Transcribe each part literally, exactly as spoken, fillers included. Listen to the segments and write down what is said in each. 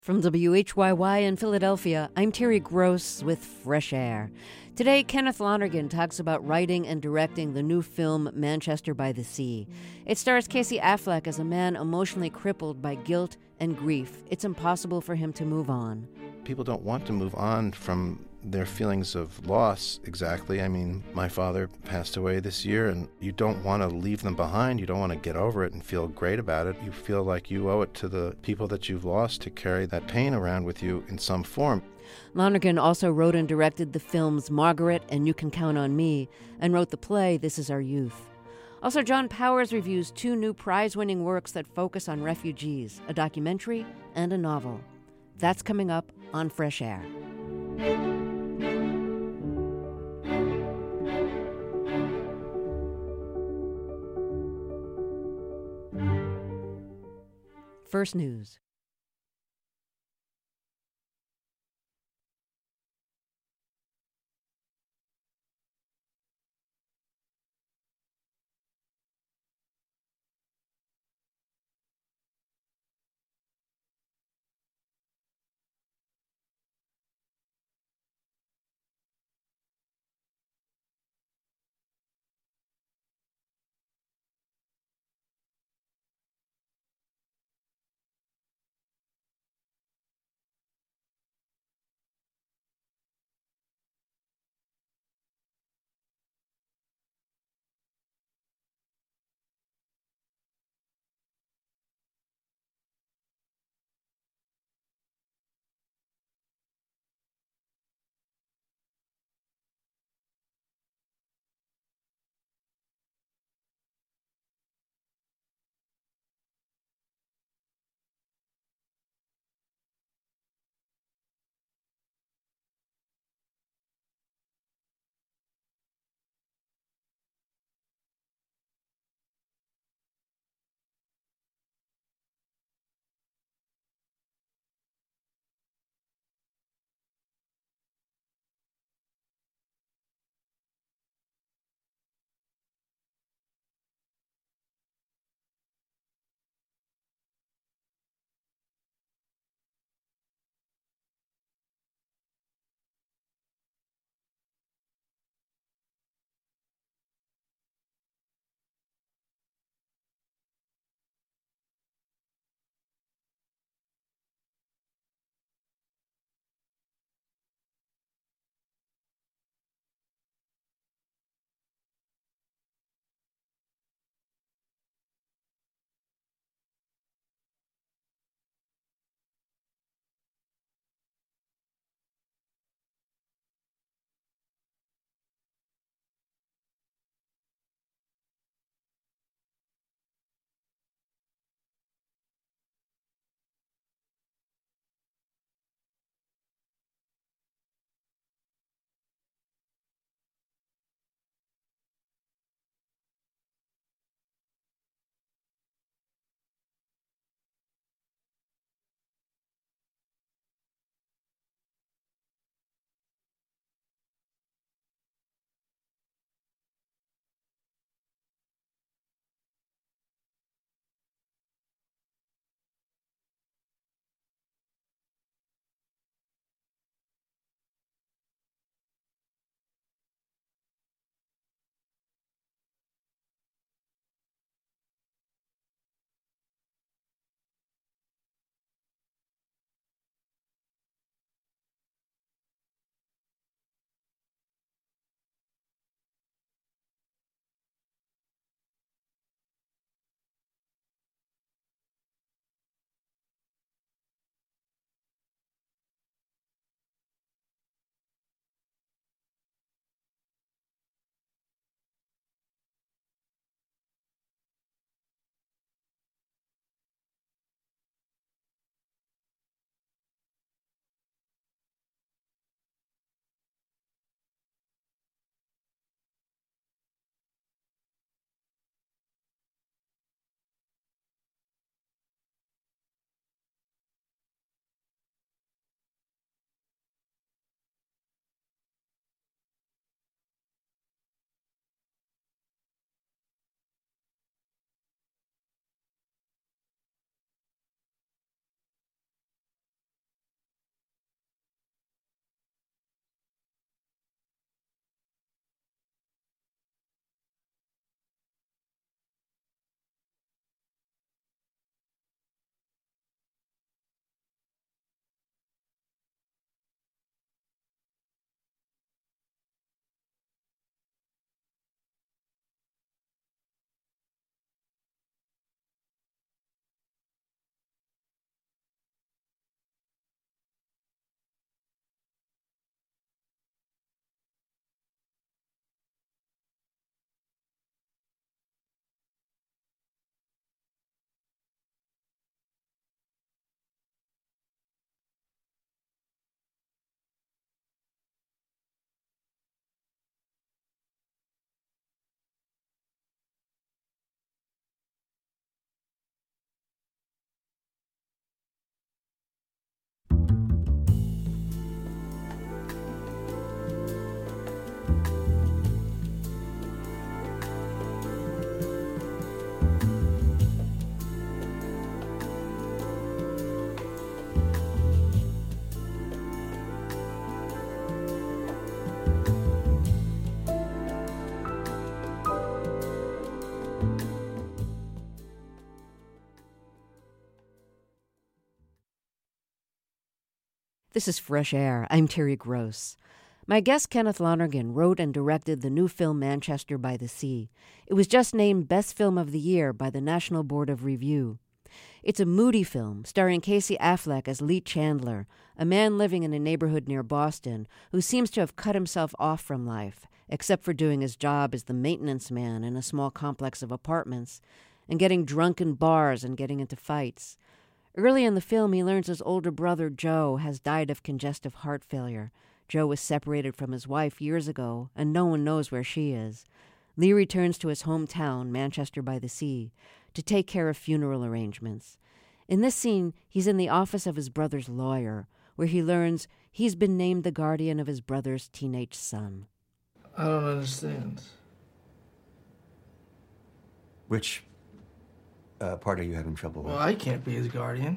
From W H Y Y in Philadelphia, I'm Terry Gross with Fresh Air. Today, Kenneth Lonergan talks about writing and directing the new film Manchester by the Sea. It stars Casey Affleck as a man emotionally crippled by guilt and grief. It's impossible for him to move on. People don't want to move on from their feelings of loss exactly. I mean, my father passed away this year, and you don't want to leave them behind. You don't want to get over it and feel great about it. You feel like you owe it to the people that you've lost to carry that pain around with you in some form. Lonergan also wrote and directed the films Margaret and You Can Count on Me, and wrote the play This Is Our Youth. Also, John Powers reviews two new prize-winning works that focus on refugees, a documentary and a novel. That's coming up on Fresh Air. First News. This is Fresh Air. I'm Terry Gross. My guest Kenneth Lonergan wrote and directed the new film Manchester by the Sea. It was just named Best Film of the Year by the National Board of Review. It's a moody film starring Casey Affleck as Lee Chandler, a man living in a neighborhood near Boston who seems to have cut himself off from life, except for doing his job as the maintenance man in a small complex of apartments, and getting drunk in bars and getting into fights. Early in the film, he learns his older brother, Joe, has died of congestive heart failure. Joe was separated from his wife years ago, and no one knows where she is. Lee returns to his hometown, Manchester by the Sea, to take care of funeral arrangements. In this scene, he's in the office of his brother's lawyer, where he learns he's been named the guardian of his brother's teenage son. I don't understand. Which uh, part are you having trouble with? Well, I can't be his guardian.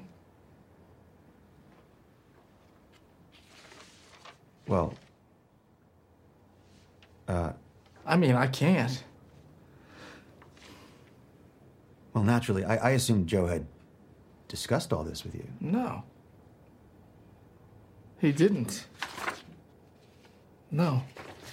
Well, uh... I mean, I can't. Well, naturally, I, I assumed Joe had discussed all this with you. No. He didn't. No.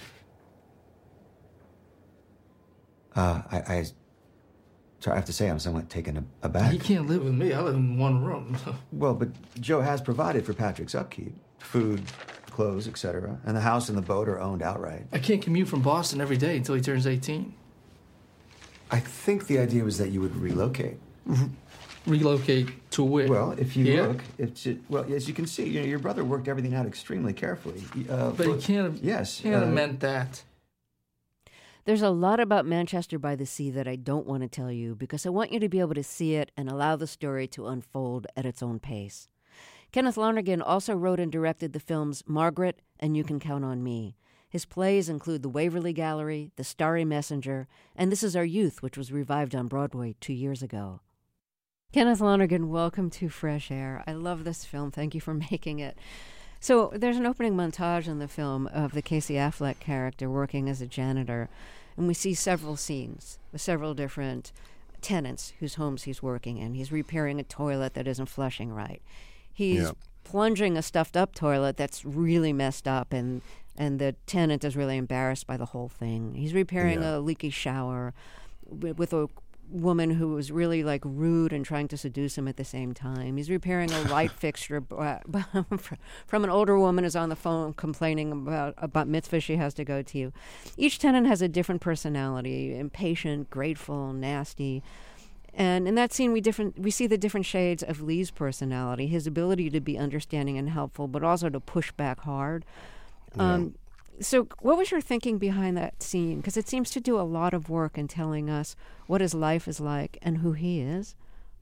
Uh, I, I... Sorry, I have to say I'm somewhat taken aback. He can't live with me. I live in one room. Well, but Joe has provided for Patrick's upkeep. Food, clothes, et cetera. And the house and the boat are owned outright. I can't commute from Boston every day until he turns eighteen. I think the idea was that you would relocate. Relocate to where? Well, if you Here? look, it's it, well, as you can see, you know, your brother worked everything out extremely carefully. Uh, But he can't have, yes, can't have uh, meant that. There's a lot about Manchester by the Sea that I don't want to tell you because I want you to be able to see it and allow the story to unfold at its own pace. Kenneth Lonergan also wrote and directed the films Margaret and You Can Count on Me. His plays include The Waverly Gallery, The Starry Messenger, and This Is Our Youth, which was revived on Broadway two years ago. Kenneth Lonergan, welcome to Fresh Air. I love this film. Thank you for making it. So there's an opening montage in the film of the Casey Affleck character working as a janitor, and we see several scenes with several different tenants whose homes he's working in. He's repairing a toilet that isn't flushing right. He's Yeah. plunging a stuffed-up toilet that's really messed up, and, and the tenant is really embarrassed by the whole thing. He's repairing Yeah. a leaky shower with, with a woman who was really like rude and trying to seduce him at the same time. He's repairing a light fixture uh, from an older woman who's on the phone complaining about about mitzvah she has to go to. Each tenant has a different personality: impatient, grateful, nasty. And in that scene, we different we see the different shades of Lee's personality, his ability to be understanding and helpful, but also to push back hard. Um, So what was your thinking behind that scene? Because it seems to do a lot of work in telling us what his life is like and who he is.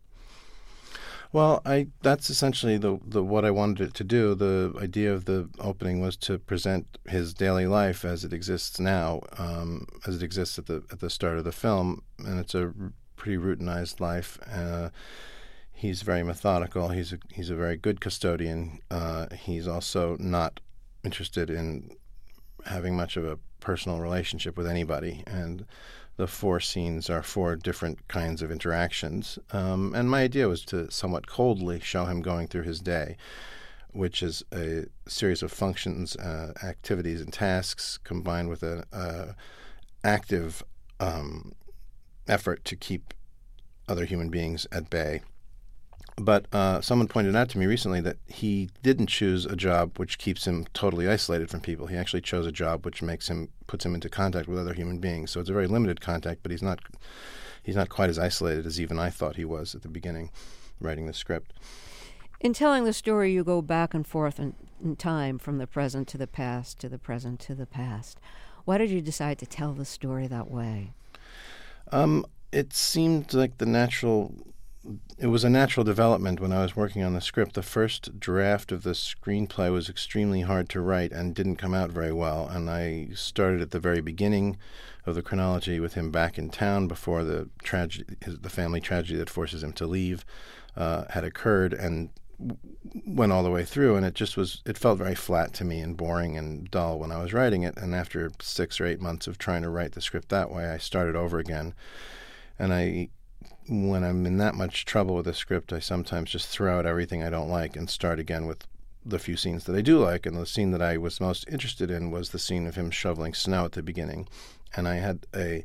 Well, I that's essentially the the what I wanted it to do. The idea of the opening was to present his daily life as it exists now, um, as it exists at the at the start of the film, and it's a r- pretty routinized life. Uh, he's very methodical. He's a he's a very good custodian. Uh, he's also not interested in having much of a personal relationship with anybody, and the four scenes are four different kinds of interactions. Um, and my idea was to somewhat coldly show him going through his day, which is a series of functions, uh, activities, and tasks combined with an uh, active um, effort to keep other human beings at bay. But uh, someone pointed out to me recently that he didn't choose a job which keeps him totally isolated from people. He actually chose a job which makes him puts him into contact with other human beings. So it's a very limited contact, but he's not he's not quite as isolated as even I thought he was at the beginning, writing the script. In telling the story, you go back and forth in, in time from the present to the past, to the present to the past. Why did you decide to tell the story that way? Um, it seemed like the natural... It was a natural development when I was working on the script. The first draft of the screenplay was extremely hard to write and didn't come out very well. And I started at the very beginning of the chronology with him back in town before the tragedy, the family tragedy that forces him to leave uh, had occurred, and w- went all the way through. And it just was, it felt very flat to me and boring and dull when I was writing it. And after six or eight months of trying to write the script that way, I started over again. And I... When I'm in that much trouble with a script, I sometimes just throw out everything I don't like and start again with the few scenes that I do like, and the scene that I was most interested in was the scene of him shoveling snow at the beginning. And I had a,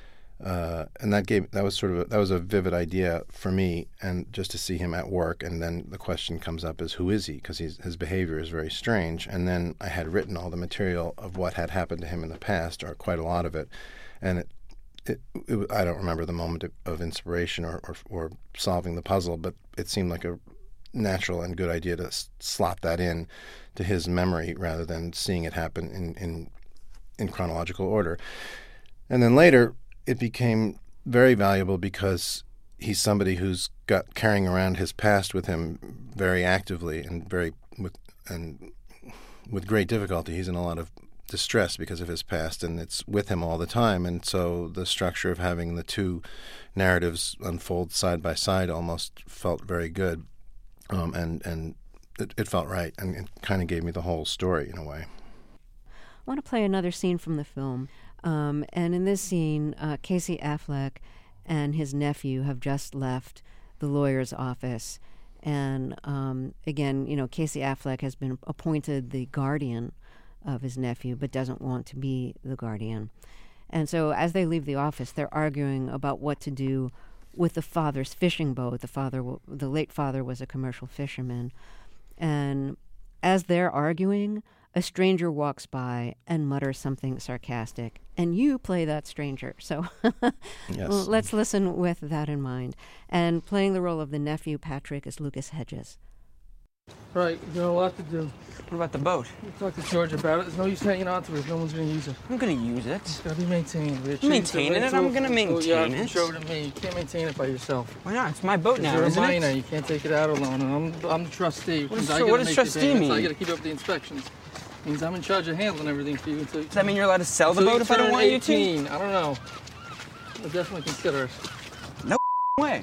uh, and that gave, that was sort of, a, that was a vivid idea for me, and just to see him at work, and then the question comes up is, who is he? Because his behavior is very strange. And then I had written all the material of what had happened to him in the past, or quite a lot of it, and it, It, it, I don't remember the moment of, of inspiration or, or, or solving the puzzle, but it seemed like a natural and good idea to s- slot that in to his memory rather than seeing it happen in, in in chronological order. And then later, it became very valuable because he's somebody who's got carrying around his past with him very actively and very with and with great difficulty. He's in a lot of distress because of his past, and it's with him all the time. And so the structure of having the two narratives unfold side by side almost felt very good, um, and and it, it felt right, and it kind of gave me the whole story in a way. I want to play another scene from the film, um, and in this scene, uh, Casey Affleck and his nephew have just left the lawyer's office, and um, again, you know, Casey Affleck has been appointed the guardian of his nephew, but doesn't want to be the guardian. And so as they leave the office, they're arguing about what to do with the father's fishing boat. The father, w- the late father was a commercial fisherman. And as they're arguing, a stranger walks by and mutters something sarcastic. And you play that stranger. So Yes. well, let's listen with that in mind. And playing the role of the nephew, Patrick, is Lucas Hedges. Right, you got a lot to do. What about the boat? You talk to George about it. There's no use hanging on to it. No one's going to use it. I'm gonna use it. It's got to be maintained. Rich. Maintaining it? I'm gonna maintain it. it. Show it to me. You can't maintain it by yourself. Why not? It's my boat now, You're a isn't minor. it? You can't take it out alone. And I'm, I'm the trustee. What, is, I tr- gotta what does make trustee the payments. mean? I got to keep up the inspections. Means I'm in charge of handling everything for you until you Does that mean you're allowed to sell the until boat if I don't turn want you to? eighteen. I don't know. I'll definitely consider it. No way.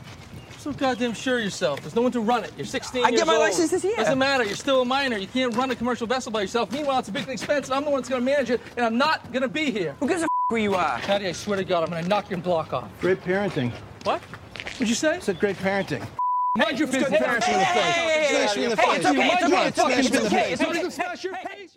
So goddamn sure yourself. There's no one to run it. You're sixteen I years get my old. license this year. Doesn't matter. You're still a minor. You can't run a commercial vessel by yourself. Meanwhile, it's a big expense, and I'm the one that's going to manage it, and I'm not going to be here. Who gives a f- where you are? Patty, I swear to God, I'm going to knock your block off. Great parenting. What? What'd you say? I said great parenting. Mind your business. Hey, hey, hey, hey, Smash me in the hey, face. it's okay, Mind it's your okay, it's fucking okay, it's business. okay, it's Somebody okay. can smash your face.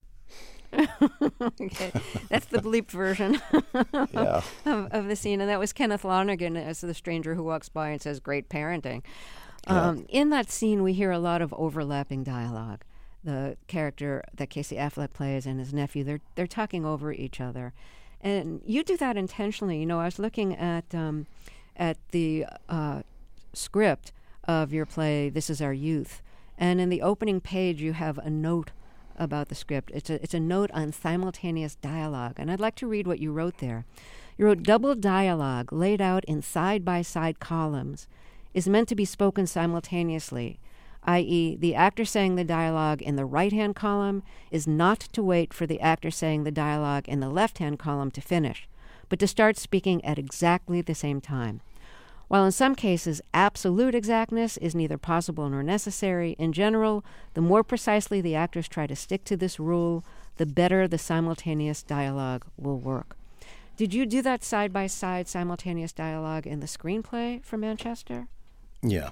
Okay, that's the bleeped version Yeah. of, of the scene, and that was Kenneth Lonergan as the stranger who walks by and says, "Great parenting." Um, in that scene, we hear a lot of overlapping dialogue. The character that Casey Affleck plays and his nephew, they're they're talking over each other, and you do that intentionally. You know, I was looking at um, at the uh, script of your play, "This Is Our Youth," and in the opening page, you have a note about the script. It's a it's a note on simultaneous dialogue, and I'd like to read what you wrote there. You wrote, "Double dialogue laid out in side-by-side columns is meant to be spoken simultaneously, that is, the actor saying the dialogue in the right-hand column is not to wait for the actor saying the dialogue in the left-hand column to finish, but to start speaking at exactly the same time. While in some cases absolute exactness is neither possible nor necessary, in general, the more precisely the actors try to stick to this rule, the better the simultaneous dialogue will work." Did you do that side-by-side simultaneous dialogue in the screenplay for Manchester? Yeah.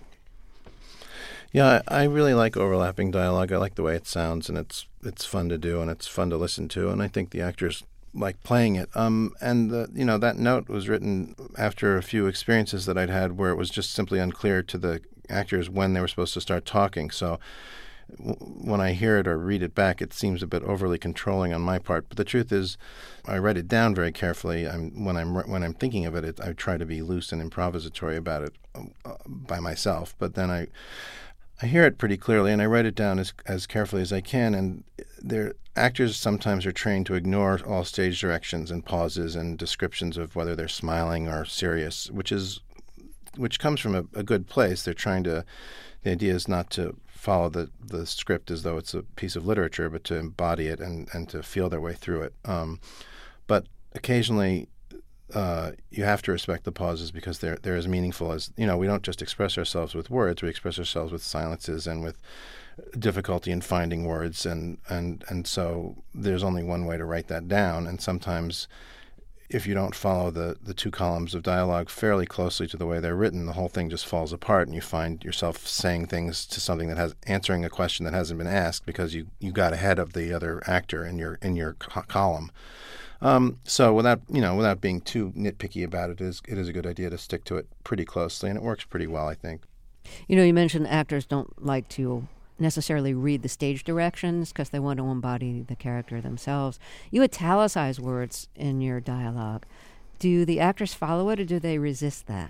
Yeah, I, I really like overlapping dialogue. I like the way it sounds, and it's it's fun to do, and it's fun to listen to, and I think the actors like playing it. Um, and the, you know, that note was written after a few experiences that I'd had where it was just simply unclear to the actors when they were supposed to start talking. So w- when I hear it or read it back, it seems a bit overly controlling on my part. But the truth is, I write it down very carefully. I'm, when I'm when I'm thinking of it, it, I try to be loose and improvisatory about it uh, by myself. But then I. I hear it pretty clearly, and I write it down as as carefully as I can. And their actors sometimes are trained to ignore all stage directions and pauses and descriptions of whether they're smiling or serious, which is which comes from a, a good place. They're trying to. The idea is not to follow the, the script as though it's a piece of literature, but to embody it and, and to feel their way through it. Um, but occasionally. Uh, you have to respect the pauses because they're they're as meaningful as, you know, we don't just express ourselves with words, we express ourselves with silences and with difficulty in finding words, and, and, and so there's only one way to write that down, and sometimes if you don't follow the, the two columns of dialogue fairly closely to the way they're written, the whole thing just falls apart, and you find yourself saying things to something that has answering a question that hasn't been asked because you, you got ahead of the other actor in your in your co- column. Um, so without you know without being too nitpicky about it, it is it is a good idea to stick to it pretty closely, and it works pretty well, I think. You know, you mentioned actors don't like to necessarily read the stage directions because they want to embody the character themselves. You italicize words in your dialogue. Do the actors follow it, or do they resist that?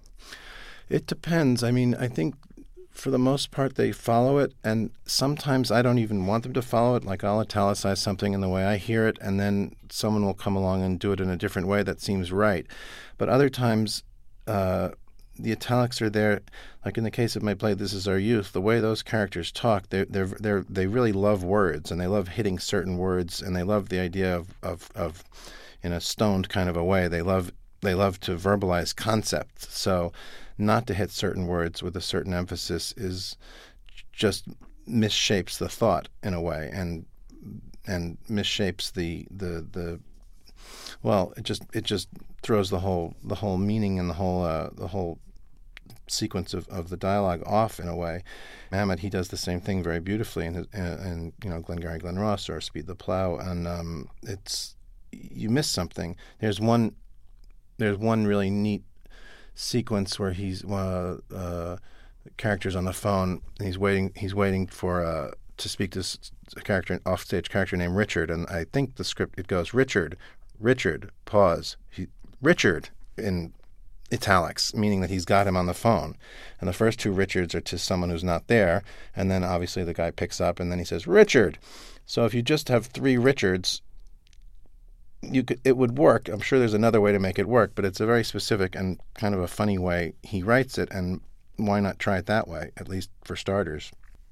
It depends. I mean, I think for the most part they follow it, and sometimes I don't even want them to follow it. Like I'll italicize something in the way I hear it, and then someone will come along and do it in a different way that seems right. But other times uh, the italics are there. Like in the case of my play, This Is Our Youth, the way those characters talk, they they they they really love words, and they love hitting certain words, and they love the idea of, of, of in a stoned kind of a way. They love they love to verbalize concepts. So not to hit certain words with a certain emphasis is just misshapes the thought in a way, and and misshapes the the the well, it just it just throws the whole the whole meaning and the whole uh, the whole sequence of, of the dialogue off in a way. Mamet, he does the same thing very beautifully in his, in, in you know Glengarry Glen Ross or Speed the Plow, and um, it's you miss something. There's one there's one really neat sequence where he's uh, uh, the character's on the phone and he's waiting he's waiting for uh, to speak to a character, an offstage character named Richard, and I think the script it goes Richard, Richard, pause, he, Richard in italics, meaning that he's got him on the phone. And the first two Richards are to someone who's not there, and then obviously the guy picks up and then he says, Richard. So if you just have three Richards, you could, it would work. I'm sure there's another way to make it work, but it's a very specific and kind of a funny way he writes it, and why not try it that way, at least for starters?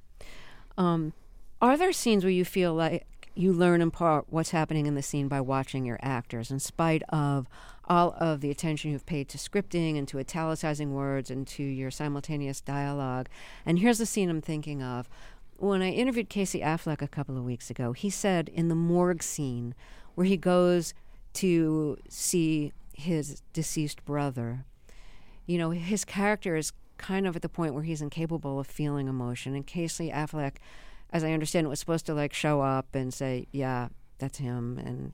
Um, are there scenes where you feel like you learn in part what's happening in the scene by watching your actors, in spite of all of the attention you've paid to scripting and to italicizing words and to your simultaneous dialogue? And here's the scene I'm thinking of. When I interviewed Casey Affleck a couple of weeks ago, he said in the morgue scene where he goes to see his deceased brother, you know, his character is kind of at the point where he's incapable of feeling emotion. And Casey Affleck, as I understand it, was supposed to like show up and say, yeah, that's him, and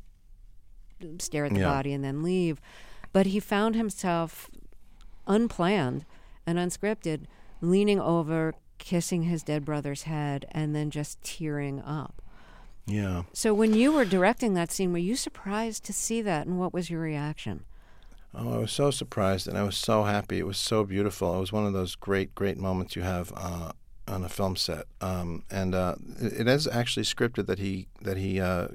stare at the yeah. body and then leave. But he found himself unplanned and unscripted, leaning over, kissing his dead brother's head, and then just tearing up. Yeah. So when you were directing that scene, were you surprised to see that, and what was your reaction? Oh, I was so surprised, and I was so happy. It was so beautiful. It was one of those great, great moments you have uh, on a film set. Um, and uh, it, it is actually scripted that he that he uh,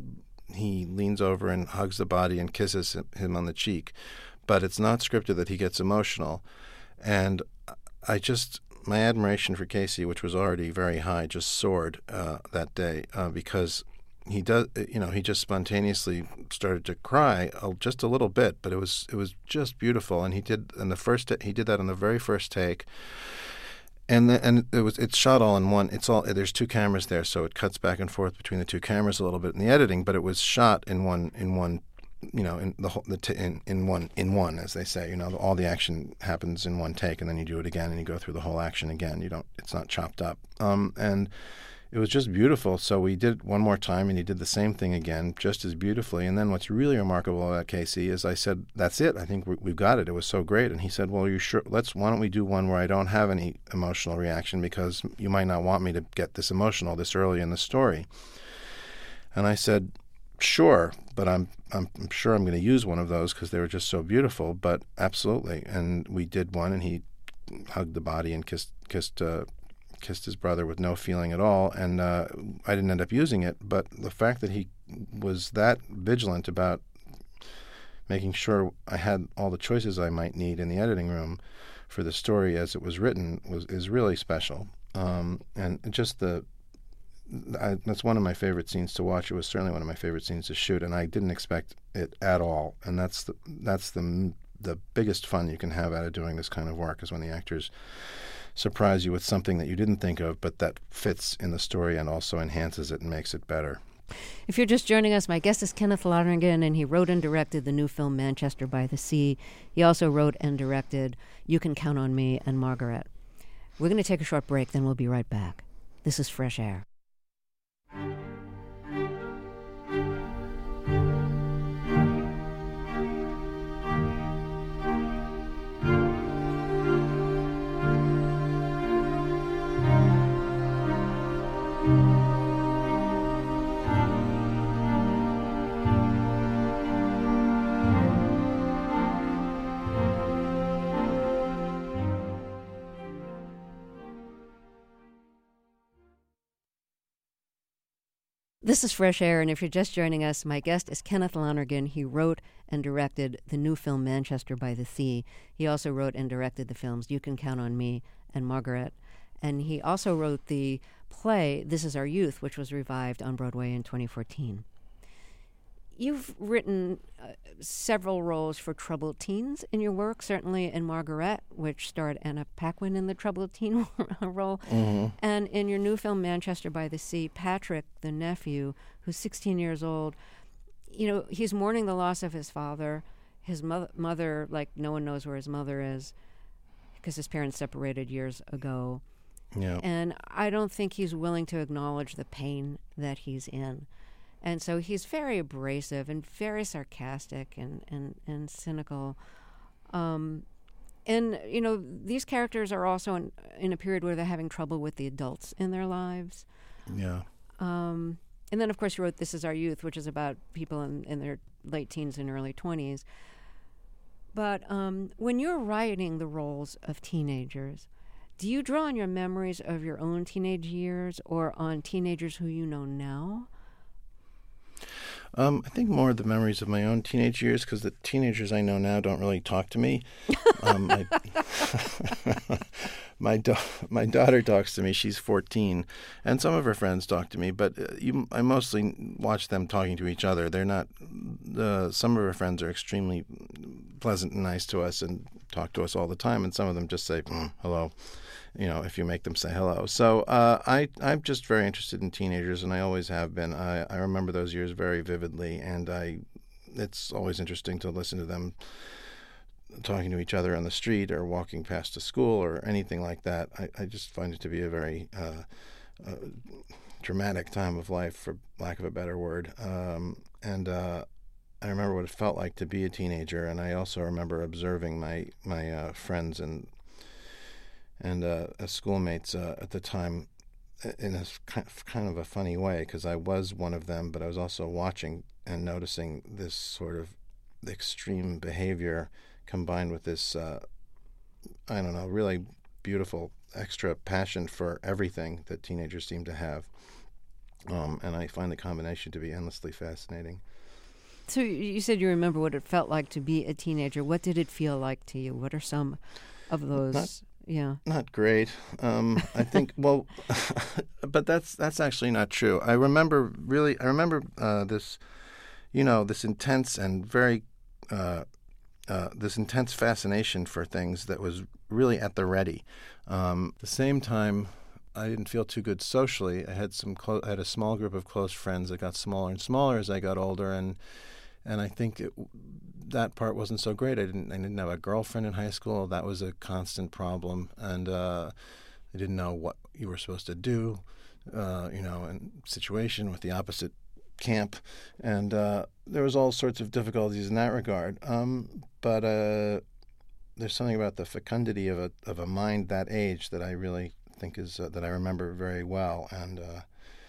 he leans over and hugs the body and kisses him on the cheek, but it's not scripted that he gets emotional. And I just my admiration for Casey, which was already very high, just soared uh, that day uh, because he does, you know, he just spontaneously started to cry uh, just a little bit, but it was it was just beautiful. And he did in the first he did that on the very first take, and the, and it was it's shot all in one. It's all there's two cameras there, so it cuts back and forth between the two cameras a little bit in the editing, but it was shot in one in one. You know, in the whole, the t- in in one in one, as they say. You know, all the action happens in one take, and then you do it again, and you go through the whole action again. You don't. It's not chopped up. Um, and it was just beautiful. So we did it one more time, and he did the same thing again, just as beautifully. And then what's really remarkable about Casey is I said, "That's it. I think we, we've got it. It was so great." And he said, "Well, you sure? Let's. Why don't we do one where I don't have any emotional reaction because you might not want me to get this emotional this early in the story." And I said, sure, but I'm I'm, I'm sure I'm going to use one of those because they were just so beautiful. But absolutely, and we did one, and he hugged the body and kissed kissed uh, kissed his brother with no feeling at all. And uh, I didn't end up using it, but the fact that he was that vigilant about making sure I had all the choices I might need in the editing room for the story as it was written was is really special. Um, and just the I, that's one of my favorite scenes to watch. It was certainly one of my favorite scenes to shoot, and I didn't expect it at all. And that's the that's the the biggest fun you can have out of doing this kind of work is when the actors surprise you with something that you didn't think of, but that fits in the story and also enhances it and makes it better. If you're just joining us, my guest is Kenneth Lonergan, and he wrote and directed the new film Manchester by the Sea. He also wrote and directed You Can Count on Me and Margaret. We're going to take a short break, then we'll be right back. This is Fresh Air. This is Fresh Air, and if you're just joining us, my guest is Kenneth Lonergan. He wrote and directed the new film Manchester by the Sea. He also wrote and directed the films You Can Count on Me and Margaret. And he also wrote the play This Is Our Youth, which was revived on Broadway in twenty fourteen. You've written uh, several roles for troubled teens in your work, certainly in Margaret, which starred Anna Paquin in the troubled teen role. Mm-hmm. And in your new film, Manchester by the Sea, Patrick, the nephew, who's sixteen years old, you know, he's mourning the loss of his father. His mo- mother, like, no one knows where his mother is because his parents separated years ago. Yeah. And I don't think he's willing to acknowledge the pain that he's in. And so he's very abrasive and very sarcastic and, and, and cynical. Um, and, you know, these characters are also in, in a period where they're having trouble with the adults in their lives. Yeah. Um, and then, of course, you wrote This Is Our Youth, which is about people in, in their late teens and early twenties. But um, when you're writing the roles of teenagers, do you draw on your memories of your own teenage years or on teenagers who you know now? Um, I think more of the memories of my own teenage years, because the teenagers I know now don't really talk to me. um, my my, da- my daughter talks to me. She's fourteen, and some of her friends talk to me. But uh, you, I mostly watch them talking to each other. They're not. Uh, some of her friends are extremely pleasant and nice to us and talk to us all the time, and some of them just say mm, hello. You know, if you make them say hello. So uh, I, I'm just very interested in teenagers, and I always have been. I, I remember those years very vividly, and I, it's always interesting to listen to them talking to each other on the street or walking past to school or anything like that. I, I just find it to be a very uh, uh, dramatic time of life, for lack of a better word. Um, and uh, I remember what it felt like to be a teenager, and I also remember observing my, my uh, friends and and uh, as schoolmates uh, at the time in a kind of a funny way, because I was one of them, but I was also watching and noticing this sort of extreme behavior combined with this, uh, I don't know, really beautiful extra passion for everything that teenagers seem to have. Um, and I find the combination to be endlessly fascinating. So you said you remember what it felt like to be a teenager. What did it feel like to you? What are some of those... Not- Yeah. Not great. Um, I think, well, but that's that's actually not true. I remember really, I remember uh, this, you know, this intense and very, uh, uh, this intense fascination for things that was really at the ready. Um, at the same time, I didn't feel too good socially. I had some, clo- I had a small group of close friends that got smaller and smaller as I got older, and and I think it, that part wasn't so great. I didn't I didn't have a girlfriend in high school. That was a constant problem, and uh, I didn't know what you were supposed to do, uh, you know, in situation with the opposite camp, and uh, there was all sorts of difficulties in that regard. Um, but uh, there's something about the fecundity of a of a mind that age that I really think is uh, that I remember very well, and uh,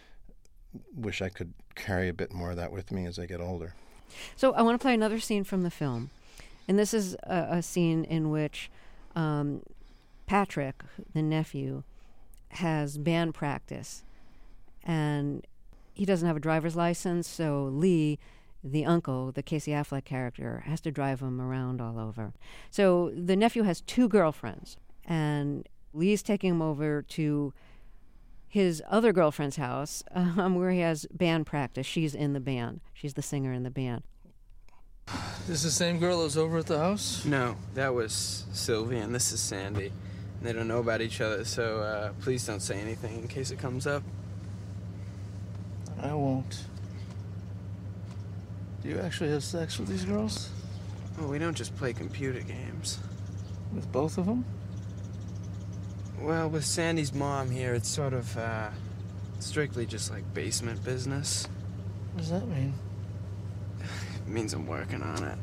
wish I could carry a bit more of that with me as I get older. So I want to play another scene from the film. And this is a, a scene in which um, Patrick, the nephew, has band practice. And he doesn't have a driver's license, so Lee, the uncle, the Casey Affleck character, has to drive him around all over. So the nephew has two girlfriends. And Lee's taking him over to his other girlfriend's house, um, where he has band practice. She's in the band. She's the singer in the band. This is the same girl that was over at the house? No, that was Sylvie, and this is Sandy. They don't know about each other, so uh, please don't say anything in case it comes up. I won't. Do you actually have sex with these girls? Well, we don't just play computer games. With both of them? Well, with Sandy's mom here, it's sort of, uh, strictly just like basement business. What does that mean? It means I'm working on it.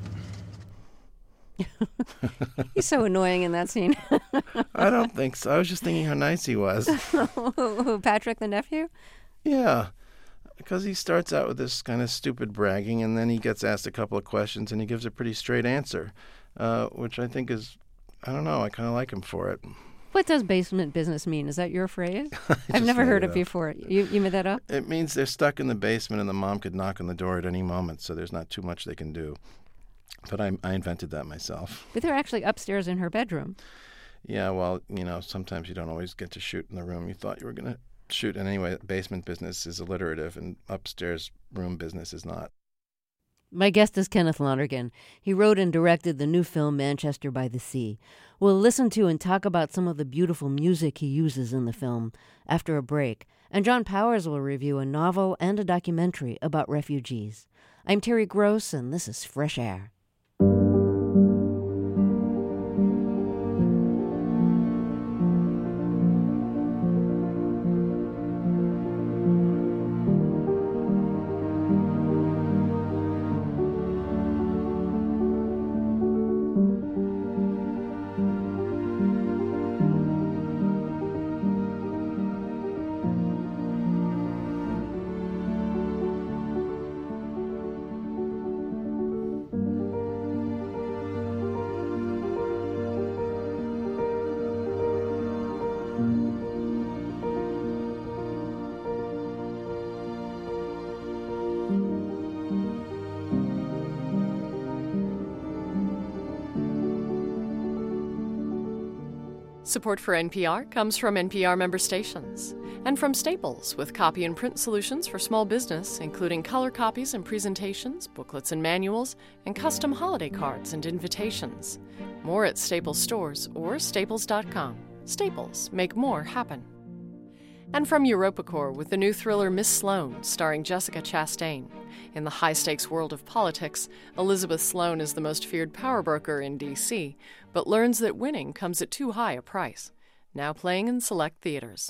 He's so annoying in that scene. I don't think so. I was just thinking how nice he was. Patrick, the nephew? Yeah, because he starts out with this kind of stupid bragging, and then he gets asked a couple of questions, and he gives a pretty straight answer, uh, which I think is, I don't know, I kind of like him for it. What does basement business mean? Is that your phrase? I've never heard it, it before. You you made that up? It means they're stuck in the basement, and the mom could knock on the door at any moment, so there's not too much they can do. But I, I invented that myself. But they're actually upstairs in her bedroom. Yeah, well, you know, sometimes you don't always get to shoot in the room you thought you were going to shoot. And anyway, basement business is alliterative, and upstairs room business is not. My guest is Kenneth Lonergan. He wrote and directed the new film Manchester by the Sea. We'll listen to and talk about some of the beautiful music he uses in the film after a break. And John Powers will review a novel and a documentary about refugees. I'm Terry Gross, and this is Fresh Air. Support for N P R comes from N P R member stations and from Staples with copy and print solutions for small business, including color copies and presentations, booklets and manuals, and custom holiday cards and invitations. More at Staples stores or staples dot com. Staples, make more happen. And from EuropaCorps with the new thriller Miss Sloane, starring Jessica Chastain. In the high-stakes world of politics, Elizabeth Sloane is the most feared power broker in D C, but learns that winning comes at too high a price. Now playing in select theaters.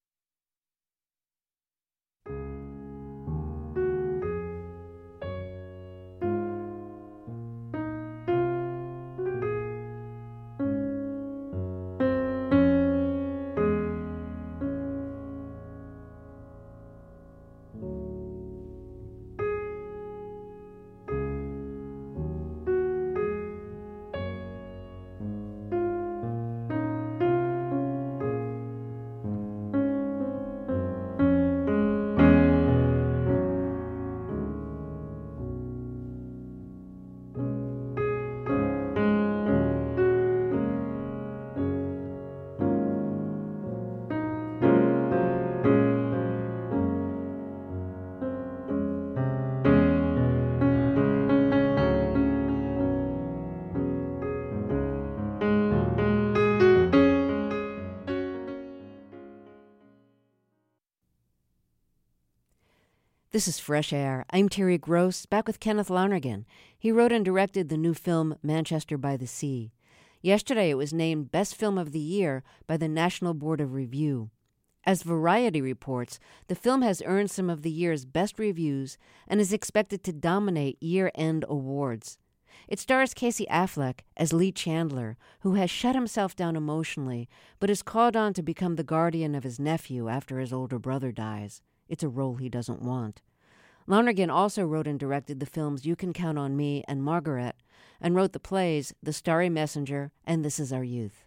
This is Fresh Air. I'm Terry Gross, back with Kenneth Lonergan. He wrote and directed the new film Manchester by the Sea. Yesterday it was named Best Film of the Year by the National Board of Review. As Variety reports, the film has earned some of the year's best reviews and is expected to dominate year-end awards. It stars Casey Affleck as Lee Chandler, who has shut himself down emotionally, but is called on to become the guardian of his nephew after his older brother dies. It's a role he doesn't want. Lonergan also wrote and directed the films You Can Count on Me and Margaret, and wrote the plays The Starry Messenger and This Is Our Youth.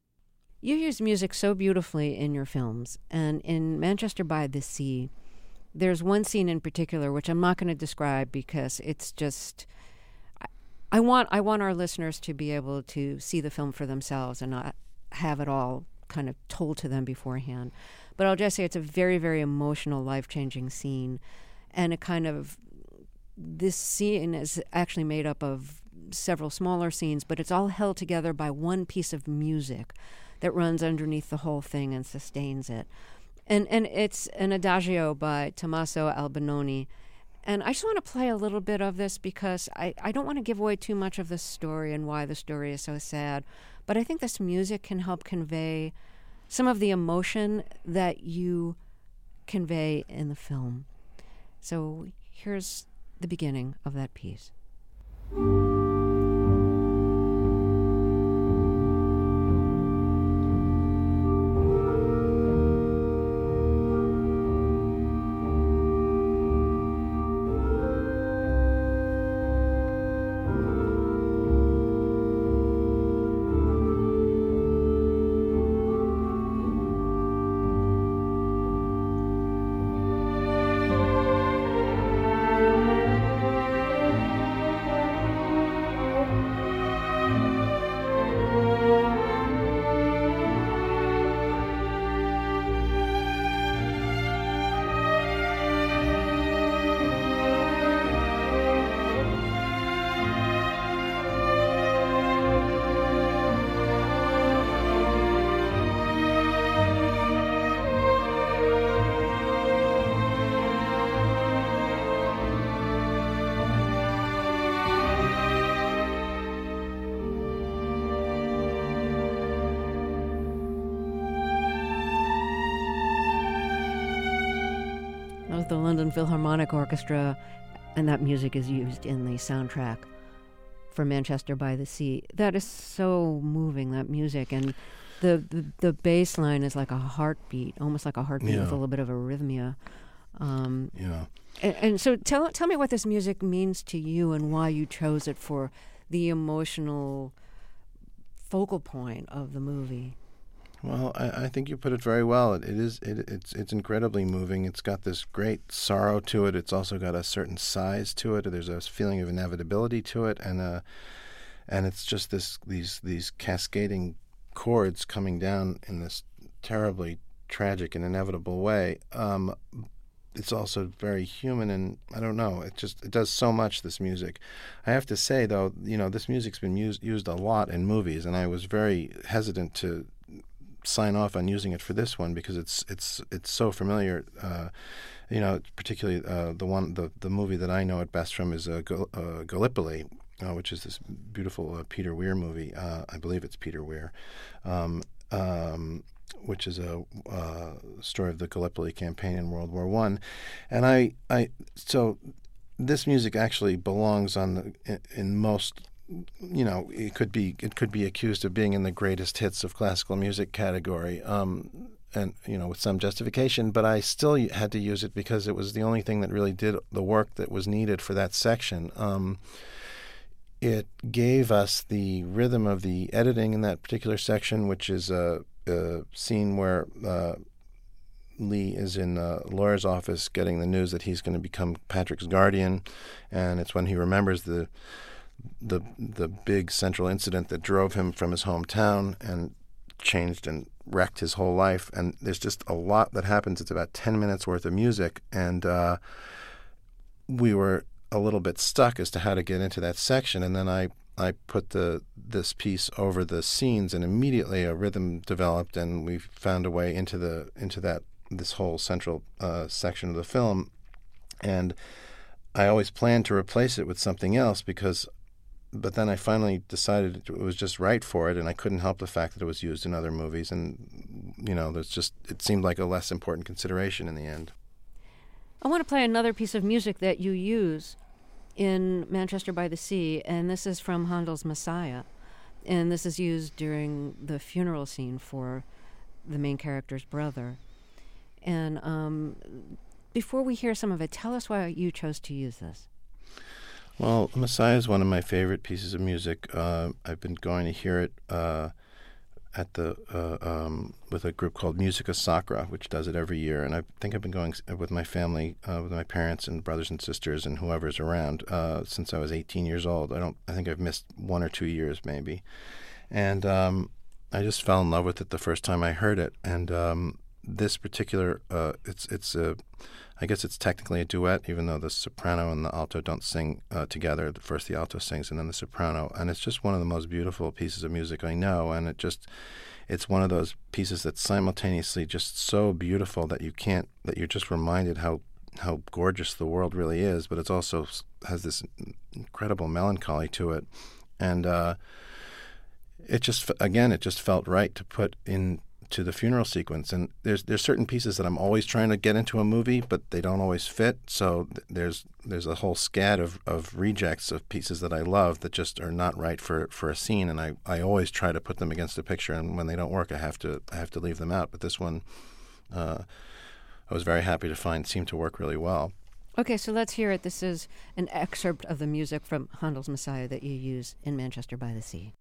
You use music so beautifully in your films, and in Manchester by the Sea, there's one scene in particular which I'm not going to describe because it's just... I, I want I want our listeners to be able to see the film for themselves and not have it all kind of told to them beforehand. But I'll just say it's a very, very emotional, life-changing scene. And it kind of, this scene is actually made up of several smaller scenes, but it's all held together by one piece of music that runs underneath the whole thing and sustains it. And and it's an adagio by Tommaso Albinoni. And I just want to play a little bit of this because I, I don't want to give away too much of the story and why the story is so sad. But I think this music can help convey some of the emotion that you convey in the film. So here's the beginning of that piece. The London Philharmonic Orchestra, and that music is used in the soundtrack for Manchester by the Sea. That is so moving, that music, and the the, the bass line is like a heartbeat, almost like a heartbeat Yeah. with a little bit of arrhythmia. Um, Yeah. and, and so tell tell me what this music means to you and why you chose it for the emotional focal point of the movie. Well, I, I think you put it very well. It, it is. It, it's. It's incredibly moving. It's got this great sorrow to it. It's also got a certain size to it. There's a feeling of inevitability to it, and uh, and it's just this these these cascading chords coming down in this terribly tragic and inevitable way. Um, it's also very human, and I don't know. It just it does so much. This music, I have to say though, you know, this music's been used used a lot in movies, and I was very hesitant to sign off on using it for this one because it's it's it's so familiar. Uh, you know, particularly uh, the one the, the movie that I know it best from is uh, Gal- uh, Gallipoli, uh, which is this beautiful uh, Peter Weir movie. Uh, I believe it's Peter Weir, um, um, which is a uh, story of the Gallipoli campaign in World War One, and I I so this music actually belongs on the in, in most. You know, it could be it could be accused of being in the greatest hits of classical music category, um, and you know, with some justification. But I still had to use it because it was the only thing that really did the work that was needed for that section. Um, it gave us the rhythm of the editing in that particular section, which is a, a scene where uh, Lee is in a lawyer's office getting the news that he's going to become Patrick's guardian, and it's when he remembers the. the the big central incident that drove him from his hometown and changed and wrecked his whole life. And there's just a lot that happens. It's about ten minutes worth of music, and uh, we were a little bit stuck as to how to get into that section. And then I, I put the this piece over the scenes, and immediately a rhythm developed, and we found a way into the into that this whole central uh, section of the film. And I always planned to replace it with something else because But then I finally decided it was just right for it, and I couldn't help the fact that it was used in other movies. And, you know, there's just it seemed like a less important consideration in the end. I want to play another piece of music that you use in Manchester by the Sea, and this is from Handel's Messiah. And this is used during the funeral scene for the main character's brother. And um, before we hear some of it, tell us why you chose to use this. Well, Messiah is one of my favorite pieces of music. Uh, I've been going to hear it uh, at the uh, um, with a group called Musica Sacra, which does it every year. And I think I've been going with my family, uh, with my parents and brothers and sisters and whoever's around uh, since I was eighteen years old. I don't. I think I've missed one or two years maybe. And um, I just fell in love with it the first time I heard it. And um, this particular, uh, it's it's a. I guess it's technically a duet, even though the soprano and the alto don't sing uh, together. First the alto sings and then the soprano. And it's just one of the most beautiful pieces of music I know. And it just, it's one of those pieces that's simultaneously just so beautiful that you can't, that you're just reminded how how gorgeous the world really is, but it's also has this incredible melancholy to it. And uh, it just, again, it just felt right to put into the funeral sequence. And there's there's certain pieces that I'm always trying to get into a movie, but they don't always fit. So th- there's there's a whole scat of, of rejects of pieces that I love that just are not right for, for a scene. And I, I always try to put them against a picture. And when they don't work, I have to I have to leave them out. But this one, uh, I was very happy to find seemed to work really well. Okay, so let's hear it. This is an excerpt of the music from Handel's Messiah that you use in Manchester by the Sea.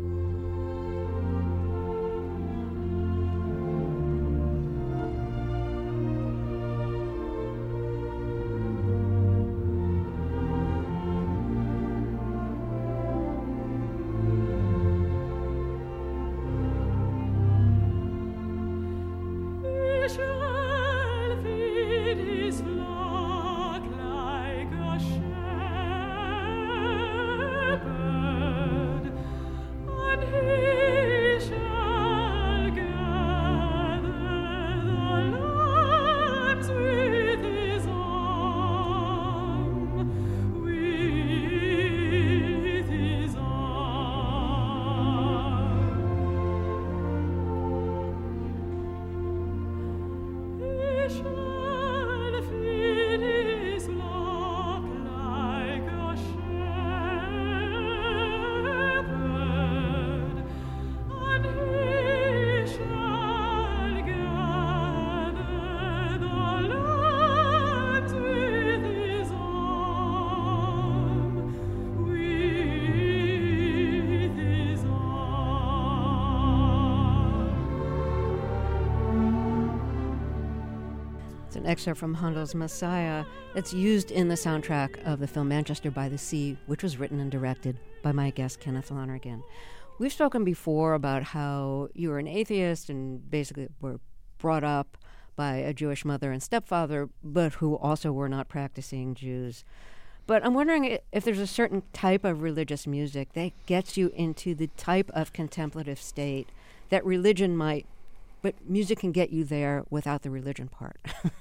An excerpt from Handel's Messiah that's used in the soundtrack of the film Manchester by the Sea, which was written and directed by my guest, Kenneth Lonergan. We've spoken before about how you were an atheist and basically were brought up by a Jewish mother and stepfather, but who also were not practicing Jews. But I'm wondering if there's a certain type of religious music that gets you into the type of contemplative state that religion might, but music can get you there without the religion part.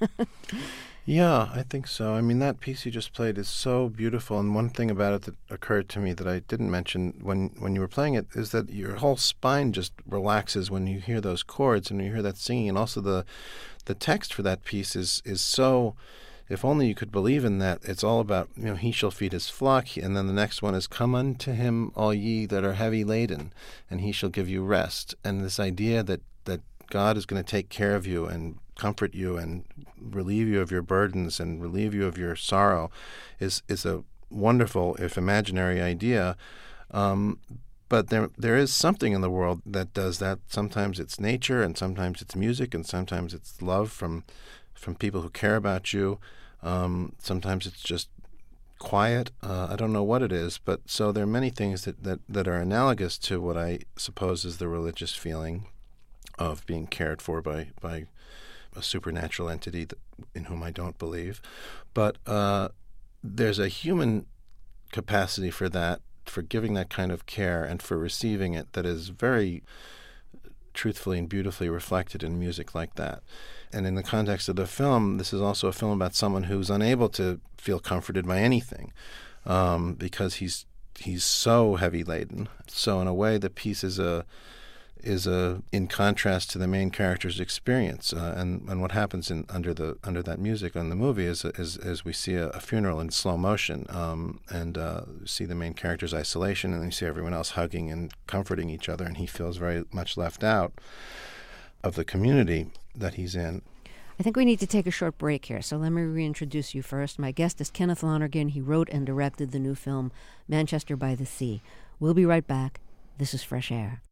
Yeah, I think so. I mean, that piece you just played is so beautiful. And one thing about it that occurred to me that I didn't mention when, when you were playing it is that your whole spine just relaxes when you hear those chords and you hear that singing. And also the the text for that piece is, is so, if only you could believe in that. It's all about, you know, he shall feed his flock. And then the next one is, come unto him, all ye that are heavy laden, and he shall give you rest. And this idea that, that God is going to take care of you and comfort you and relieve you of your burdens and relieve you of your sorrow is is a wonderful, if imaginary, idea. Um, but there there is something in the world that does that. Sometimes it's nature, and sometimes it's music, and sometimes it's love from from people who care about you. Um, sometimes it's just quiet. Uh, I don't know what it is, but so there are many things that, that, that are analogous to what I suppose is the religious feeling of being cared for by, by a supernatural entity that, in whom I don't believe. But uh, there's a human capacity for that, for giving that kind of care and for receiving it, that is very truthfully and beautifully reflected in music like that. And in the context of the film, this is also a film about someone who's unable to feel comforted by anything um, because he's he's so heavy laden. So in a way, the piece is a is a in contrast to the main character's experience, uh, and and what happens in under the under that music in the movie is is, is we see a, a funeral in slow motion, um, and uh, see the main character's isolation, and then you see everyone else hugging and comforting each other, and he feels very much left out of the community that he's in. I think we need to take a short break here, so let me reintroduce you first. My guest is Kenneth Lonergan. He wrote and directed the new film Manchester by the Sea. We'll be right back. This is Fresh Air.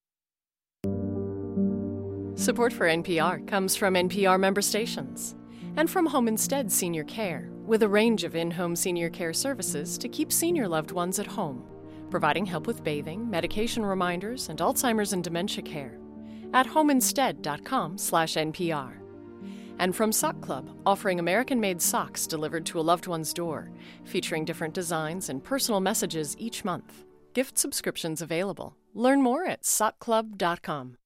Support for N P R comes from N P R member stations. And from Home Instead Senior Care, with a range of in-home senior care services to keep senior loved ones at home, providing help with bathing, medication reminders, and Alzheimer's and dementia care at homeinstead.com slash NPR. And from Sock Club, offering American-made socks delivered to a loved one's door, featuring different designs and personal messages each month. Gift subscriptions available. Learn more at sock club dot com.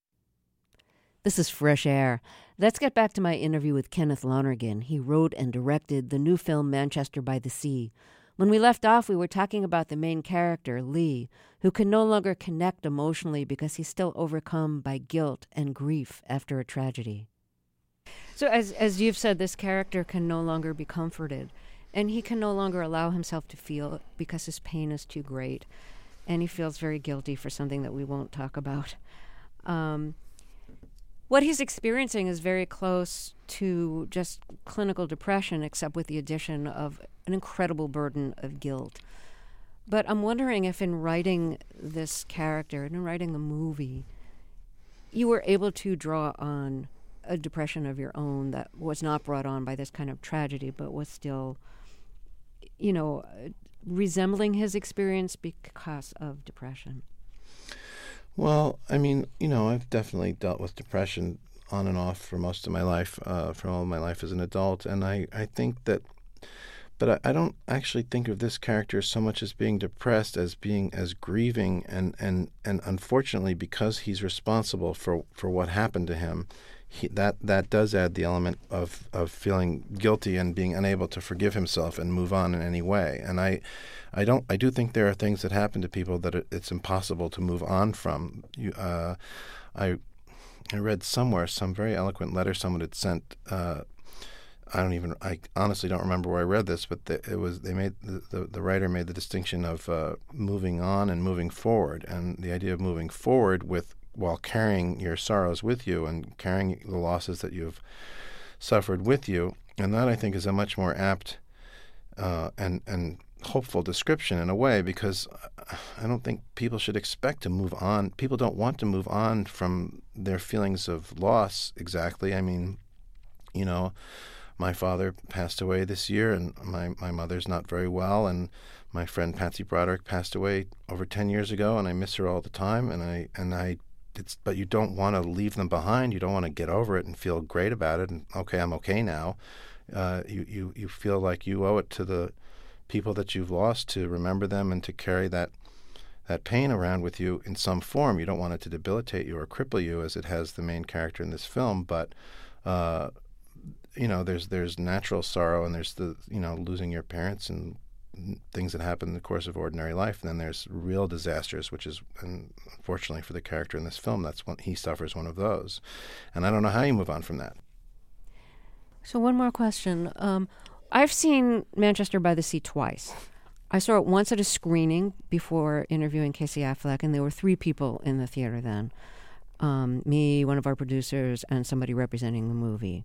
This is Fresh Air. Let's get back to my interview with Kenneth Lonergan. He wrote and directed the new film Manchester by the Sea. When we left off, we were talking about the main character, Lee, who can no longer connect emotionally because he's still overcome by guilt and grief after a tragedy. So as as you've said, this character can no longer be comforted, and he can no longer allow himself to feel it because his pain is too great, and he feels very guilty for something that we won't talk about. Um, what he's experiencing is very close to just clinical depression, except with the addition of an incredible burden of guilt. But I'm wondering if in writing this character and in writing the movie, you were able to draw on a depression of your own that was not brought on by this kind of tragedy, but was still, you know, resembling his experience because of depression. Well, I mean, you know, I've definitely dealt with depression on and off for most of my life, uh, for all of my life as an adult, and I, I think that, but I, I don't actually think of this character so much as being depressed as being as grieving, and, and, and unfortunately, because he's responsible for, for what happened to him, He, that that does add the element of, of feeling guilty and being unable to forgive himself and move on in any way. And I, I don't I do think there are things that happen to people that it, it's impossible to move on from. You, uh, I I read somewhere some very eloquent letter someone had sent. Uh, I don't even I honestly don't remember where I read this, but the, it was they made the, the, the writer made the distinction of uh, moving on and moving forward, and the idea of moving forward with while carrying your sorrows with you and carrying the losses that you've suffered with you. And that, I think, is a much more apt uh, and, and hopeful description in a way, because I don't think people should expect to move on. People don't want to move on from their feelings of loss exactly. I mean, you know, my father passed away this year, and my, my mother's not very well, and my friend Patsy Broderick passed away over ten years ago, and I miss her all the time, and I and I It's, but you don't want to leave them behind. You don't want to get over it and feel great about it. And okay, I'm okay now. Uh, you, you, you feel like you owe it to the people that you've lost to remember them and to carry that that pain around with you in some form. You don't want it to debilitate you or cripple you, as it has the main character in this film. But uh, you know, there's there's natural sorrow, and there's the you know losing your parents and things that happen in the course of ordinary life. And then there's real disasters, which is, and unfortunately for the character in this film, that's when he suffers one of those. And I don't know how you move on from that. So one more question. Um, I've seen Manchester by the Sea twice. I saw it once at a screening before interviewing Casey Affleck, and there were three people in the theater then. Um, me, one of our producers, and somebody representing the movie.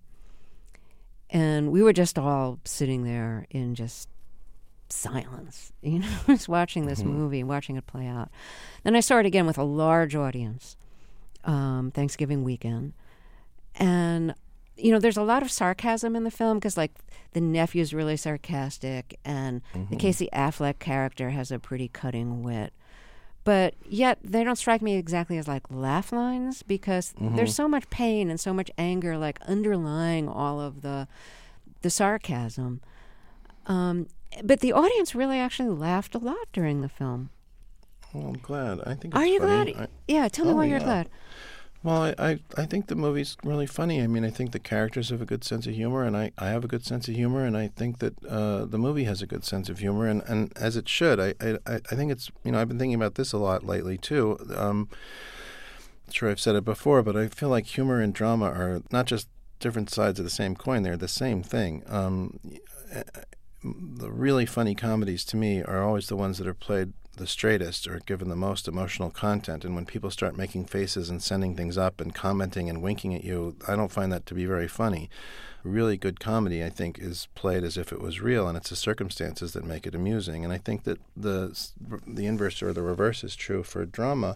And we were just all sitting there in just silence, you know, just watching this mm-hmm. movie, watching it play out. Then I saw it again with a large audience, um, Thanksgiving weekend. And, you know, there's a lot of sarcasm in the film because, like, the nephew's really sarcastic, and mm-hmm. the Casey Affleck character has a pretty cutting wit. But yet they don't strike me exactly as, like, laugh lines, because mm-hmm. there's so much pain and so much anger, like, underlying all of the the sarcasm. Um, but the audience really actually laughed a lot during the film. Well, I'm glad. I think it's Are you funny. glad? I, yeah, tell me oh, why you're yeah. glad. Well, I, I, I think the movie's really funny. I mean, I think the characters have a good sense of humor, and I, I have a good sense of humor, and I think that uh, the movie has a good sense of humor, and, and as it should. I, I, I think it's, you know, I've been thinking about this a lot lately, too. Um, I'm sure I've said it before, but I feel like humor and drama are not just different sides of the same coin. They're the same thing. Um, the really funny comedies, to me, are always the ones that are played the straightest or given the most emotional content. And when people start making faces and sending things up and commenting and winking at you, I don't find that to be very funny. Really good comedy, I think, is played as if it was real, and it's the circumstances that make it amusing. And I think that the the inverse or the reverse is true for drama.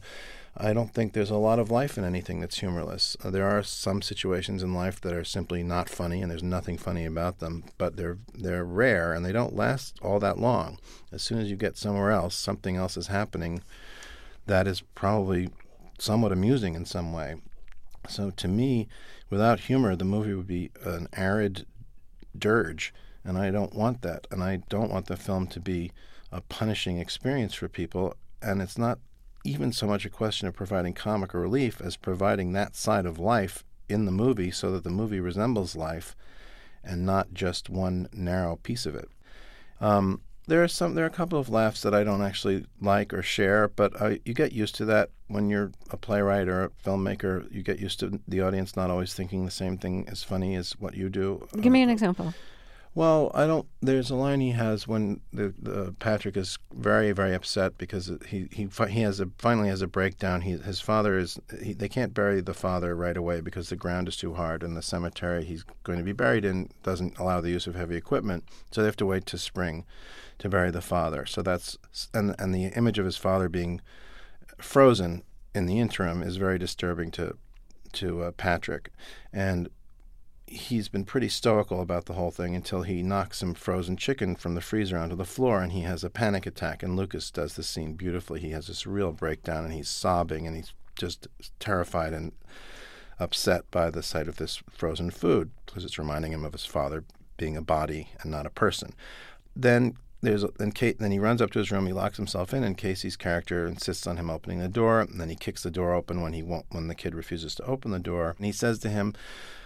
I don't think there's a lot of life in anything that's humorless. Uh, there are some situations in life that are simply not funny, and there's nothing funny about them, but they're they're rare, and they don't last all that long. As soon as you get somewhere else, something else is happening that is probably somewhat amusing in some way. So to me, without humor, the movie would be an arid dirge, and I don't want that. And I don't want the film to be a punishing experience for people, and it's not even so much a question of providing comic relief as providing that side of life in the movie so that the movie resembles life and not just one narrow piece of it. Um, there are some, there are a couple of laughs that I don't actually like or share, but I, you get used to that when you're a playwright or a filmmaker. You get used to the audience not always thinking the same thing as funny as what you do. Give me an example. Well, I don't. There's a line he has when the, the Patrick is very, very upset because he he he has a finally has a breakdown. He his father is he, they can't bury the father right away because the ground is too hard, and the cemetery he's going to be buried in doesn't allow the use of heavy equipment, so they have to wait to spring to bury the father. So that's and and the image of his father being frozen in the interim is very disturbing to to uh, Patrick, and he's been pretty stoical about the whole thing until he knocks some frozen chicken from the freezer onto the floor, and he has a panic attack. And Lucas does this scene beautifully. He has this real breakdown, and he's sobbing, and he's just terrified and upset by the sight of this frozen food because it's reminding him of his father being a body and not a person. Then there's and Kate. Then he runs up to his room. He locks himself in, and Casey's character insists on him opening the door. And then he kicks the door open when he won't. When the kid refuses to open the door, and he says to him.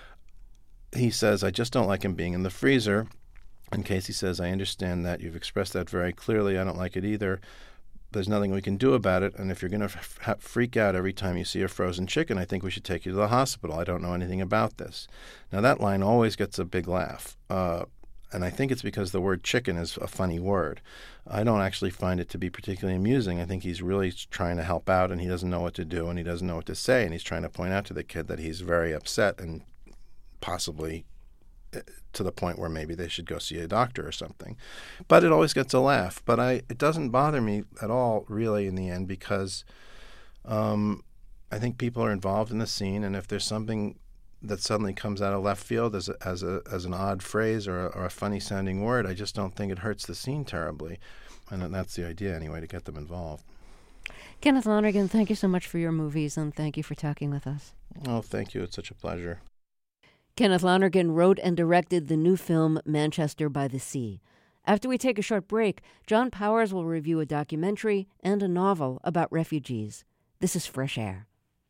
He says, I just don't like him being in the freezer. And Casey says, I understand that. You've expressed that very clearly. I don't like it either. There's nothing we can do about it. And if you're going to f- f- freak out every time you see a frozen chicken, I think we should take you to the hospital. I don't know anything about this. Now, that line always gets a big laugh. Uh, and I think it's because the word chicken is a funny word. I don't actually find it to be particularly amusing. I think he's really trying to help out, and he doesn't know what to do, and he doesn't know what to say. And he's trying to point out to the kid that he's very upset and possibly to the point where maybe they should go see a doctor or something. But it always gets a laugh. But I it doesn't bother me at all, really, in the end, because um, I think people are involved in the scene, and if there's something that suddenly comes out of left field as a, as a as an odd phrase or a, or a funny-sounding word, I just don't think it hurts the scene terribly. And that's the idea, anyway, to get them involved. Kenneth Lonergan, thank you so much for your movies, and thank you for talking with us. Oh, thank you. It's such a pleasure. Kenneth Lonergan wrote and directed the new film Manchester by the Sea. After we take a short break, John Powers will review a documentary and a novel about refugees. This is Fresh Air.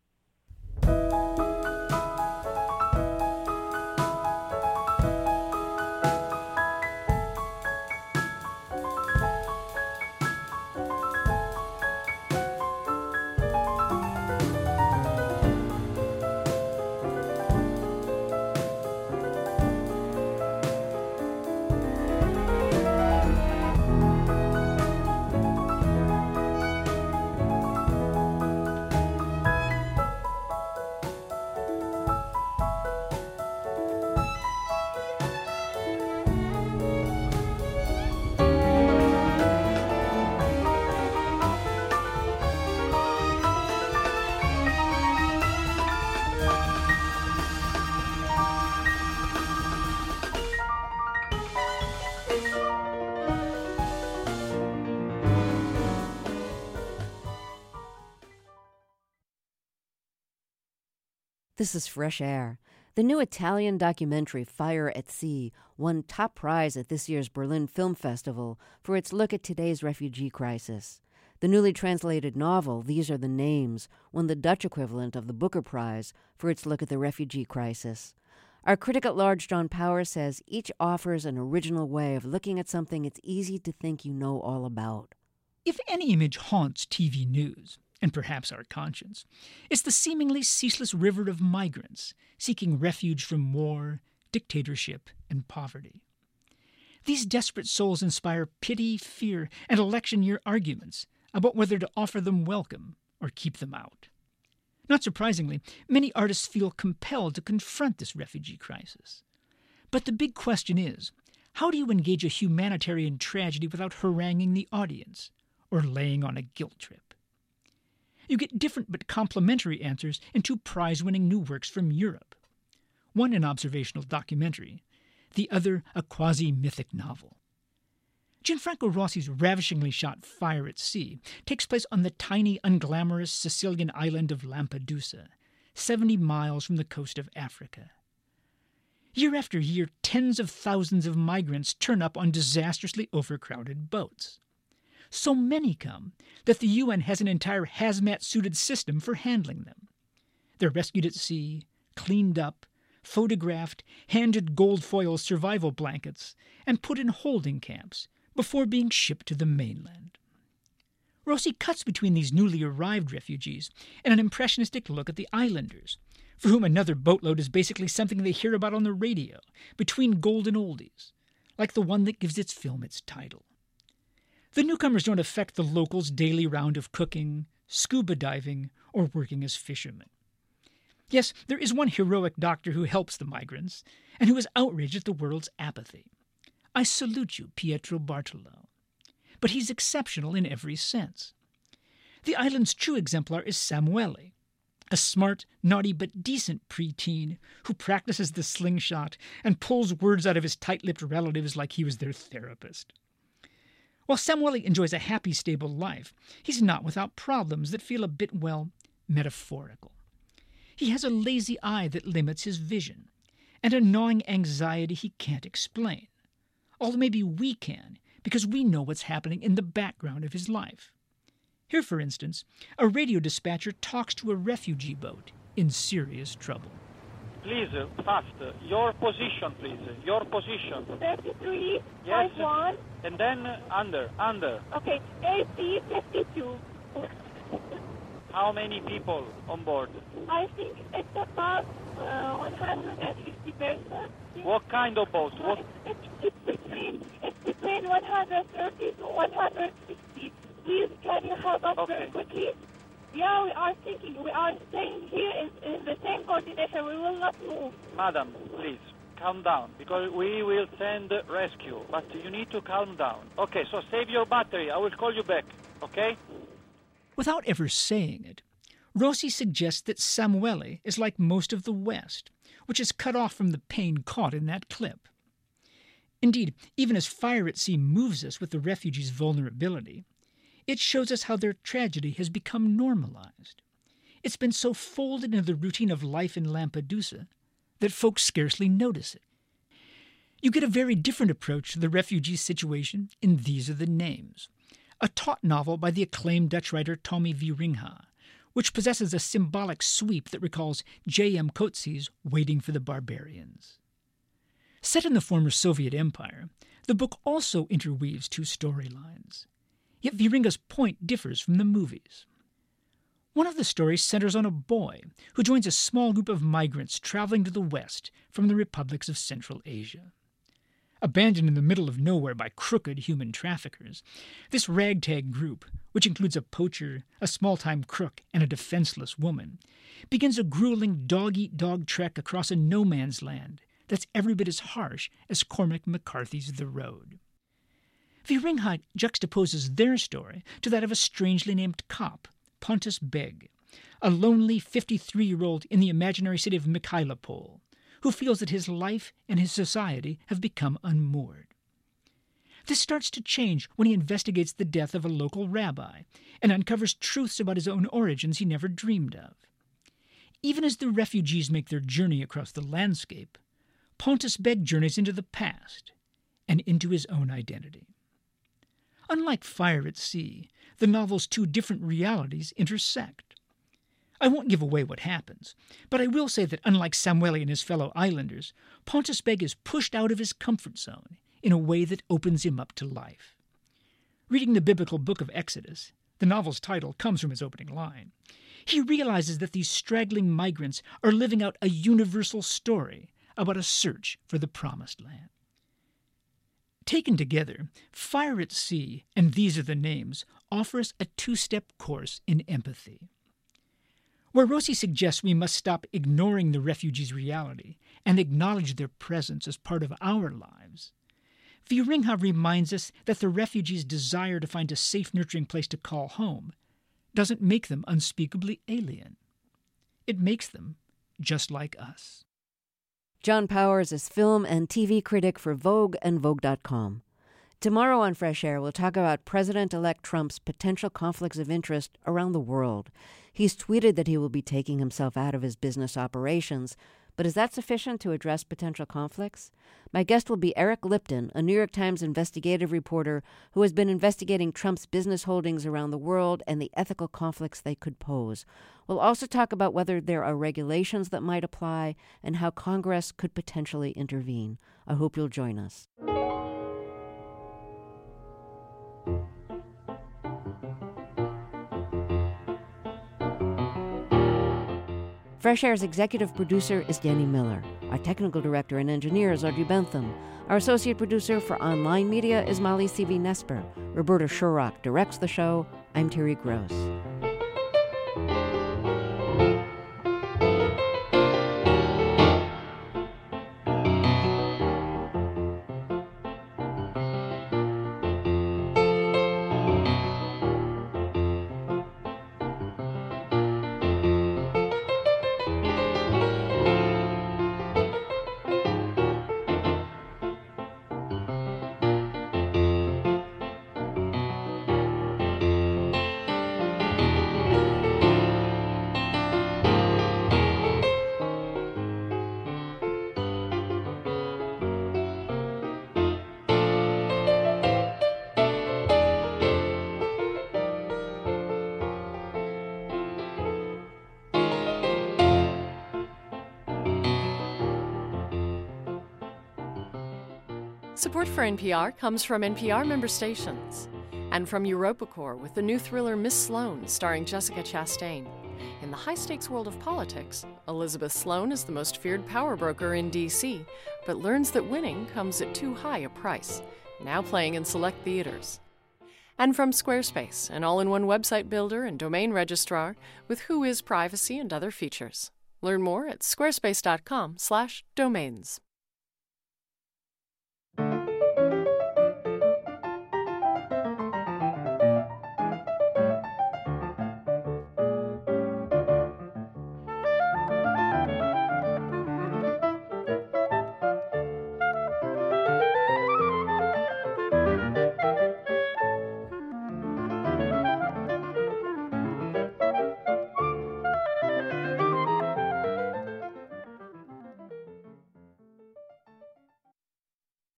This is Fresh Air. The new Italian documentary Fire at Sea won top prize at this year's Berlin Film Festival for its look at today's refugee crisis. The newly translated novel, These Are the Names, won the Dutch equivalent of the Booker Prize for its look at the refugee crisis. Our critic at large, John Powers, says each offers an original way of looking at something it's easy to think you know all about. If any image haunts T V news, and perhaps our conscience, it's the seemingly ceaseless river of migrants seeking refuge from war, dictatorship, and poverty. These desperate souls inspire pity, fear, and election year arguments about whether to offer them welcome or keep them out. Not surprisingly, many artists feel compelled to confront this refugee crisis. But the big question is, how do you engage a humanitarian tragedy without haranguing the audience or laying on a guilt trip? You get different but complementary answers in two prize-winning new works from Europe. One an observational documentary, the other a quasi-mythic novel. Gianfranco Rossi's ravishingly shot Fire at Sea takes place on the tiny, unglamorous Sicilian island of Lampedusa, seventy miles from the coast of Africa. Year after year, tens of thousands of migrants turn up on disastrously overcrowded boats. So many come that the U N has an entire hazmat-suited system for handling them. They're rescued at sea, cleaned up, photographed, handed gold foil survival blankets, and put in holding camps before being shipped to the mainland. Rossi cuts between these newly arrived refugees and an impressionistic look at the islanders, for whom another boatload is basically something they hear about on the radio, between golden oldies, like the one that gives its film its title. The newcomers don't affect the locals' daily round of cooking, scuba diving, or working as fishermen. Yes, there is one heroic doctor who helps the migrants, and who is outraged at the world's apathy. I salute you, Pietro Bartolo. But he's exceptional in every sense. The island's true exemplar is Samuele, a smart, naughty, but decent preteen who practices the slingshot and pulls words out of his tight-lipped relatives like he was their therapist. While Samuele enjoys a happy, stable life, he's not without problems that feel a bit, well, metaphorical. He has a lazy eye that limits his vision, and a gnawing anxiety he can't explain. Although maybe we can, because we know what's happening in the background of his life. Here, for instance, a radio dispatcher talks to a refugee boat in serious trouble. Please, fast. Your position, please. Your position. thirty-three, yes. five one. And then under, under. Okay, A C fifty-two. How many people on board? I think it's about uh, one hundred fifty persons. What kind of boat? What? It's, it's, between, it's between one hundred thirty to one hundred sixty. Please, can you help us okay. very quickly? Yeah, we are thinking. We are staying here in, in the same coordination. We will not move. Madam, please, calm down, because we will send rescue, but you need to calm down. Okay, so save your battery. I will call you back, okay? Without ever saying it, Rossi suggests that Samuele is like most of the West, which is cut off from the pain caught in that clip. Indeed, even as Fire at Sea moves us with the refugees' vulnerability, it shows us how their tragedy has become normalized. It's been so folded into the routine of life in Lampedusa that folks scarcely notice it. You get a very different approach to the refugee situation in These Are the Names, a taut novel by the acclaimed Dutch writer Tommy Wieringa, which possesses a symbolic sweep that recalls J M Coetzee's Waiting for the Barbarians. Set in the former Soviet Empire, the book also interweaves two storylines. Yet Wieringa's point differs from the movies. One of the stories centers on a boy who joins a small group of migrants traveling to the west from the republics of Central Asia. Abandoned in the middle of nowhere by crooked human traffickers, this ragtag group, which includes a poacher, a small-time crook, and a defenseless woman, begins a grueling dog-eat-dog trek across a no-man's land that's every bit as harsh as Cormac McCarthy's The Road. Wieringa juxtaposes their story to that of a strangely named cop, Pontus Beg, a lonely fifty-three-year-old in the imaginary city of Mikhailopol, who feels that his life and his society have become unmoored. This starts to change when he investigates the death of a local rabbi and uncovers truths about his own origins he never dreamed of. Even as the refugees make their journey across the landscape, Pontus Beg journeys into the past and into his own identity. Unlike Fire at Sea, the novel's two different realities intersect. I won't give away what happens, but I will say that unlike Samuele and his fellow islanders, Pontus Beg is pushed out of his comfort zone in a way that opens him up to life. Reading the biblical book of Exodus, the novel's title comes from his opening line, he realizes that these straggling migrants are living out a universal story about a search for the promised land. Taken together, Fire at Sea and These Are the Names offer us a two-step course in empathy. Where Rossi suggests we must stop ignoring the refugees' reality and acknowledge their presence as part of our lives, Wieringa reminds us that the refugees' desire to find a safe, nurturing place to call home doesn't make them unspeakably alien. It makes them just like us. John Powers is film and T V critic for Vogue and Vogue dot com. Tomorrow on Fresh Air, we'll talk about President-elect Trump's potential conflicts of interest around the world. He's tweeted that he will be taking himself out of his business operations, but is that sufficient to address potential conflicts? My guest will be Eric Lipton, a New York Times investigative reporter who has been investigating Trump's business holdings around the world and the ethical conflicts they could pose. We'll also talk about whether there are regulations that might apply and how Congress could potentially intervene. I hope you'll join us. Fresh Air's executive producer is Danny Miller. Our technical director and engineer is Audrey Bentham. Our associate producer for online media is Molly C V Nesper. Roberta Shurrock directs the show. I'm Terry Gross. Support for N P R comes from N P R member stations and from EuropaCorps with the new thriller Miss Sloane starring Jessica Chastain. In the high-stakes world of politics, Elizabeth Sloane is the most feared power broker in D C, but learns that winning comes at too high a price, now playing in select theaters. And from Squarespace, an all-in-one website builder and domain registrar with Whois Privacy and other features. Learn more at squarespace dot com slash domains.